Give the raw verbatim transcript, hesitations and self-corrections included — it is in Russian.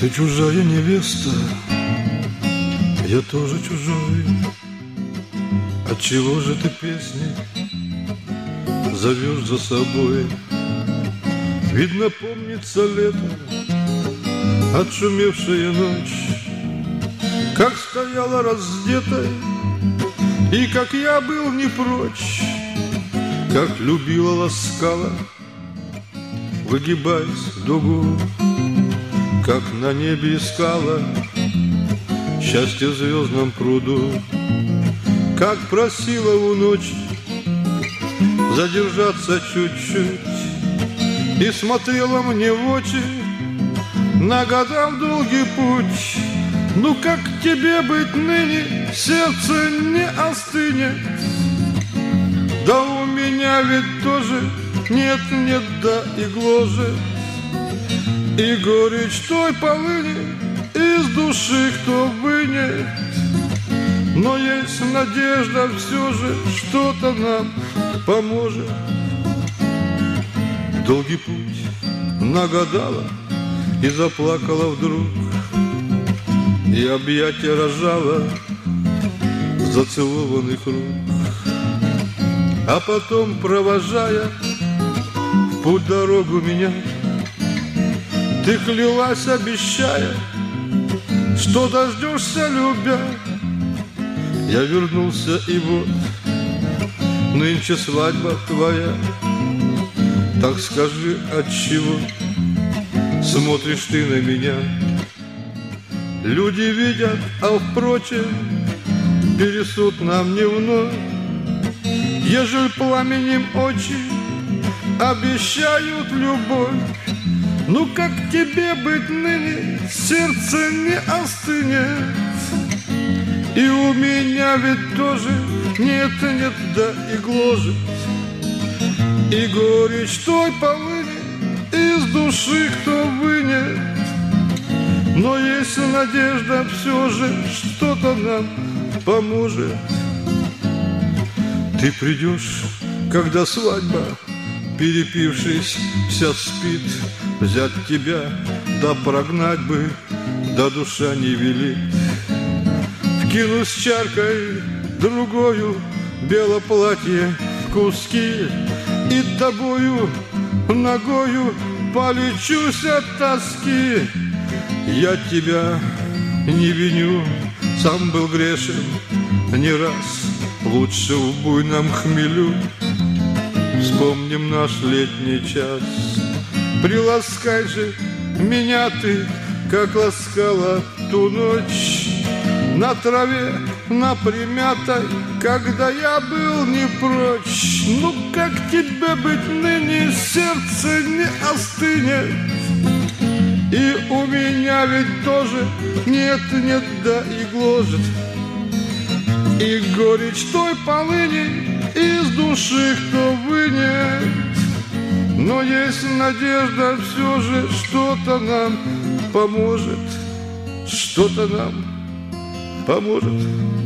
Ты чужая невеста, я тоже чужой. Отчего же ты песни зовешь за собой? Видно, помнится лето, отшумевшая ночь, как стояла раздетой, и как я был не прочь, как любила, ласкала, выгибаясь в дугу, как на небе искала счастье в звездном пруду, как просила у ночи задержаться чуть-чуть и смотрела мне в очи, нагадав долгий путь. Ну как тебе быть ныне, сердце не остынет? Да у меня ведь тоже нет-нет, да и гложет, и горечь той полыни из души кто вынет. Но есть надежда все же, что-то нам поможет. Долгий путь нагадала и заплакала вдруг, и объятия разжала зацелованных рук. А потом, провожая в путь дорогу меня, ты клялась, обещая, что дождешься, любя. Я вернулся, и вот нынче свадьба твоя. Так скажи, отчего смотришь ты на меня? Люди видят, а впрочем, пересуд нам не вновь. Ежели пламенем очи обещают любовь, ну как тебе быть ныне, сердце не остынет? И у меня ведь тоже нет-нет, да и гложет, и горечь той полыни из души кто вынет. Но есть надежда все же, что-то нам поможет. Ты придешь, когда свадьба, перепившись, вся спит. Взять тебя, да прогнать бы, да душа не велит. Вкину с чаркой другою бело платье в куски, и тобою ногою полечусь от тоски. Я тебя не виню, сам был грешен не раз. Лучше в буйном хмелю вспомним наш летний час. Приласкай же меня ты, как ласкала ту ночь на траве, на примятой, когда я был не прочь. Ну как тебе быть ныне, сердце не остынет? И у меня ведь тоже нет-нет, да и гложет, и горечь той полыни из души кто вынет. Но есть надежда все же, что-то нам поможет, что-то нам поможет.